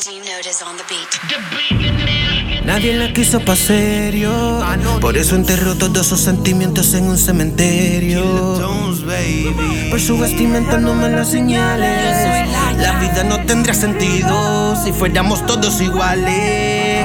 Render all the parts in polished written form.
Nadie la quiso pa' serio, por eso enterró todos sus sentimientos en un cementerio. Por su vestimenta no me las señales. La vida no tendría sentido si fuéramos todos iguales.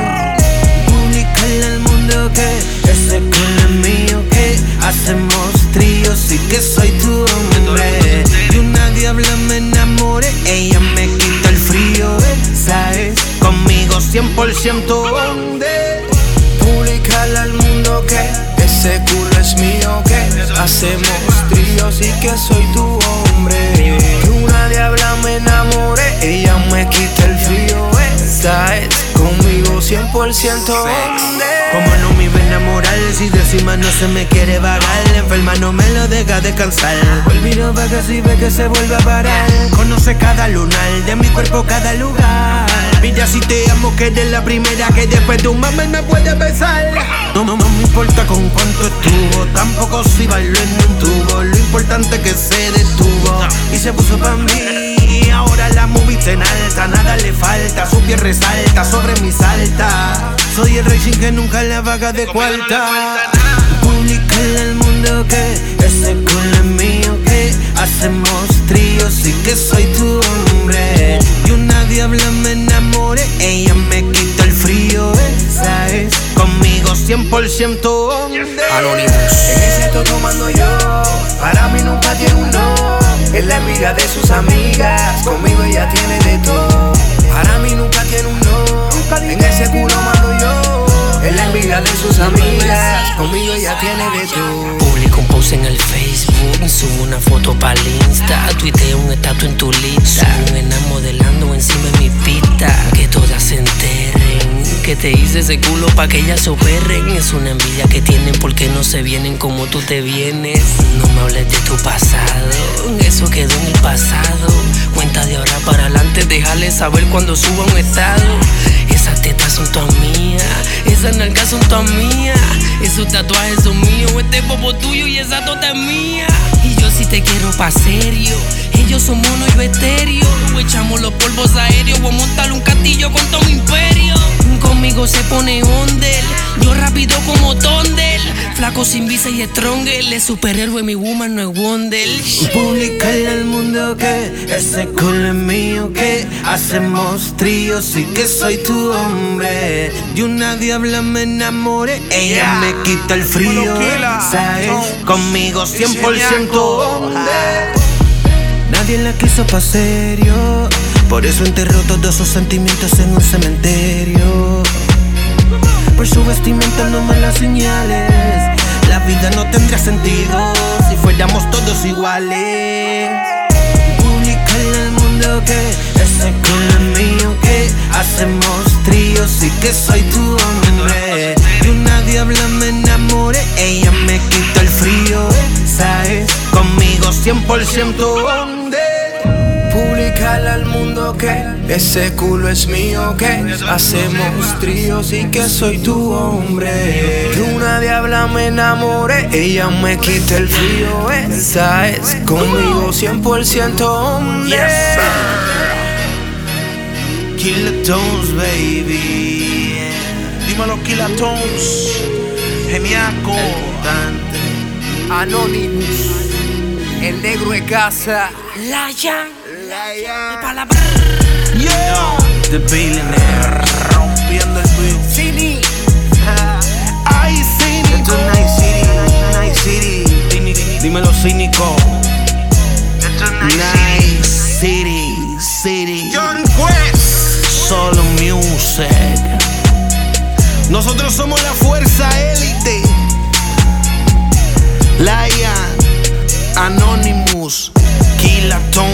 Publicarle al mundo que ese culo es mío, que hacemos tríos y que soy tu hombre. De una diabla me enamoré, ella me quita el frío. ¿Sabes? Conmigo 100% hombre. Publicarle al mundo que ese culo es mío, que hacemos tríos y que soy tu hombre. De una diabla me enamoré, ella me quita el frío. ¿Sabes? Conmigo 100% hombre. Como no me iba a enamorar si de encima no se me quiere vagar? La enferma no me lo deja descansar. Olvido vagas y ve que se vuelve a parar. Conoce cada lunar, de mi cuerpo cada lugar. Mira si te amo que eres la primera que después de un mamá me puede besar. No me importa con cuánto estuvo, tampoco si bailó en un tubo. Lo importante es que se detuvo y se puso pa' mí. Ahora la movie se enalta, nada le falta. Su piel resalta sobre mi salta. Soy el rey sin que nunca la vaga de cuarta. Publicarle al mundo que ese culo es mío, que hacemos tríos y que soy tu hombre. Y una diabla me enamoré, ella me quita el frío. ¿Sabes? Conmigo 100% hombre. Anonymous. En ese toto mando yo, para mí nunca tiene un no. Es la envidia de sus amigas, conmigo ella tiene de todo. Para mí nunca tiene un no. En ese culo mando yo, es la envidia de sus amigas, conmigo ella tiene de todo. Publico un post en el Facebook, subo una foto pa'l Insta, tuiteo un estatus en tu lista. Subo una modelando encima de mi pista, que todas se enteren que te hice ese culo pa' que ellas se operen. Es una envidia que tienen porque no se vienen como tú te vienes. No me hables de tu pasado, eso quedó en el pasado. Cuenta de ahora para adelante, déjale saber cuando suba un estado. Esas tetas son todas mías, esas nalgas son todas mías, esos tatuajes son míos, este popo tuyo y esa tota es mía. Y yo si te quiero pa' serio, ellos son mono y yo estéreo. Echamos los polvos aéreos, voy a montar un castillo con todo mi imperio. Conmigo se pone ondel, yo rápido como Tondel. Flaco sin visa y stronger, es superhéroe, mi woman no es Wonder. Publicarle al mundo que ese culo es mío, que hacemos tríos y que soy tu hombre. De una diabla me enamoré, ella me quita el frío. ¿Sabes? Conmigo 100% hombre. Nadie la quiso pa' serio, por eso enterró todos sus sentimientos en un cementerio. Por su vestimenta no me las señales. La vida no tendría sentido si fuéramos todos iguales. Publicarle al mundo que ese culo es mío, que hacemos tríos y que soy tu hombre. De una diabla me enamoré, ella me quita el frío. ¿Sabes? Conmigo 100% hombre. Publicarle al mundo que ese culo es mío, que hacemos tríos y que soy tu hombre. De una diabla me enamoré, ella me quita el frío. ¿Sabes? Conmigo 100% hombre. Yes, Kilatones, baby. Dímelo, Kilatones. Geniaco. Anonymous, el negro de casa. Lion, Yo, The Billionaire, Rompiendo el beat. Cini. Ay, Cini. esto es Night City. Dímelo cínico. Night City. John Quest. Solo music. Nosotros somos la fuerza élite. Lion, Anonymous, Kilatones.